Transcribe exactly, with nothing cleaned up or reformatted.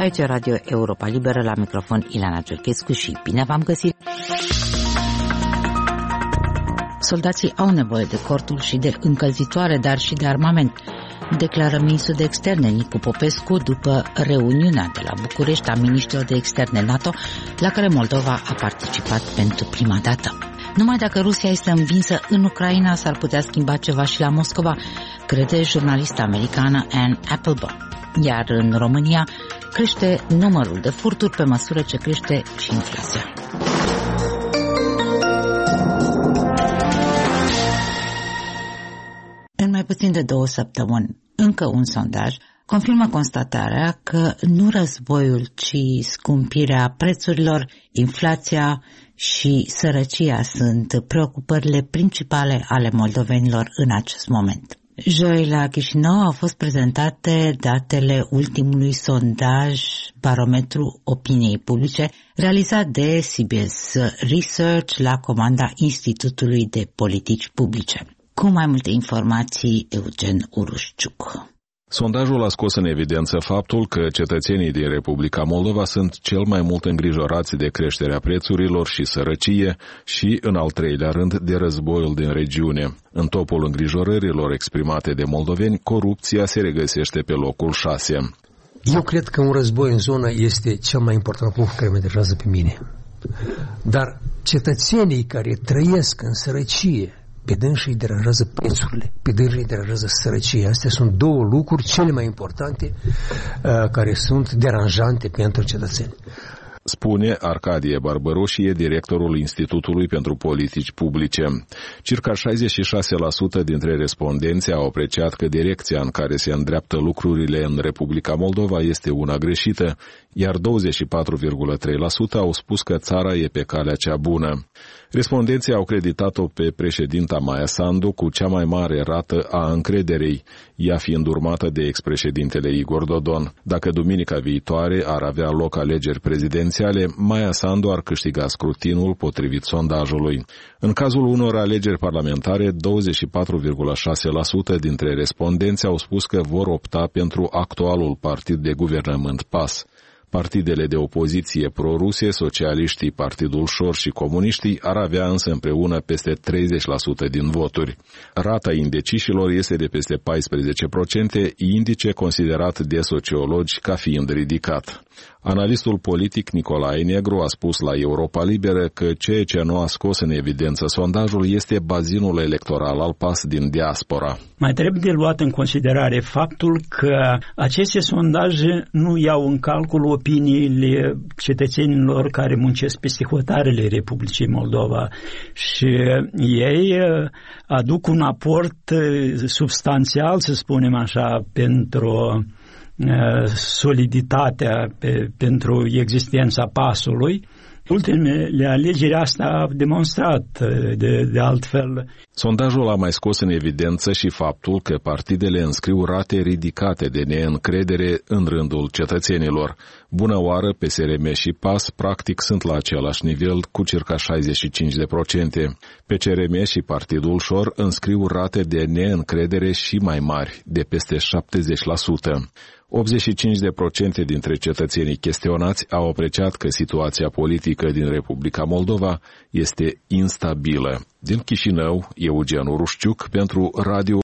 Aici e Radio Europa Liberă, la microfon Ileana Ciorchescu și bine v-am găsit! Soldații au nevoie de cortul și de încălzitoare, dar și de armament, declară ministrul de externe Nicu Popescu după reuniunea de la București a miniștrilor de externe NATO, la care Moldova a participat pentru prima dată. Numai dacă Rusia este învinsă în Ucraina, s-ar putea schimba ceva și la Moscova, crede jurnalista americană Anne Applebaum. Iar în România crește numărul de furturi pe măsură ce crește și inflația. În mai puțin de două săptămâni, încă un sondaj confirmă constatarea că nu războiul, ci scumpirea prețurilor, inflația și sărăcia sunt preocupările principale ale moldovenilor în acest moment. Joi la Chișinău au fost prezentate datele ultimului sondaj Barometru Opiniei Publice realizat de C B S Research la comanda Institutului de Politici Publice. Cu mai multe informații, Eugen Urușciuc. Sondajul a scos în evidență faptul că cetățenii din Republica Moldova sunt cel mai mult îngrijorați de creșterea prețurilor și sărăcie și, în al treilea rând, de războiul din regiune. În topul îngrijorărilor exprimate de moldoveni, corupția se regăsește pe locul șase. Eu cred că un război în zonă este cel mai important punct care mă deranjează pe mine. Dar cetățenii care trăiesc în sărăcie, pe dânsă îi deranjează prețurile, pe dânsă îi deranjează sărăcia. Astea sunt două lucruri cele mai importante uh, care sunt deranjante pentru cetățeni. Spune Arcadie Barbăroșie, directorul Institutului pentru Politici Publice. Circa șaizeci și șase la sută dintre respondenți au apreciat că direcția în care se îndreaptă lucrurile în Republica Moldova este una greșită, iar douăzeci și patru virgulă trei la sută au spus că țara e pe calea cea bună. Respondenții au creditat-o pe președinta Maia Sandu cu cea mai mare rată a încrederei, ea fiind urmată de expreședintele Igor Dodon. Dacă duminica viitoare ar avea loc alegeri prezidențiale, Maia Sandu ar câștiga scrutinul potrivit sondajului. În cazul unor alegeri parlamentare, douăzeci și patru virgulă șase la sută dintre respondenți au spus că vor opta pentru actualul partid de guvernământ P A S. Partidele de opoziție pro-ruse, socialiștii, Partidul Șor și comuniștii ar avea însă împreună peste treizeci la sută din voturi. Rata indecișilor este de peste paisprezece la sută, indice considerat de sociologi ca fiind ridicat. Analistul politic Nicolae Negru a spus la Europa Liberă că ceea ce nu a scos în evidență sondajul este bazinul electoral al P A S din diaspora. Mai trebuie de luat în considerare faptul că aceste sondaje nu iau în calcul opiniile cetățenilor care muncesc peste hotarele Republicii Moldova și ei aduc un aport substanțial, să spunem așa, pentru soliditatea, pe, pentru existența pasului. Ultimele alegeri asta a demonstrat de, de altfel. Sondajul a mai scos în evidență și faptul că partidele înscriu rate ridicate de neîncredere în rândul cetățenilor. Bună oară, P S R M și P A S practic sunt la același nivel cu circa șaizeci și cinci la sută. P C R M și Partidul Șor înscriu rate de neîncredere și mai mari, de peste șaptezeci la sută. optzeci și cinci la sută dintre cetățenii chestionați au apreciat că situația politică din Republica Moldova este instabilă. Din Chișinău, Eugen Urușciuc pentru Radio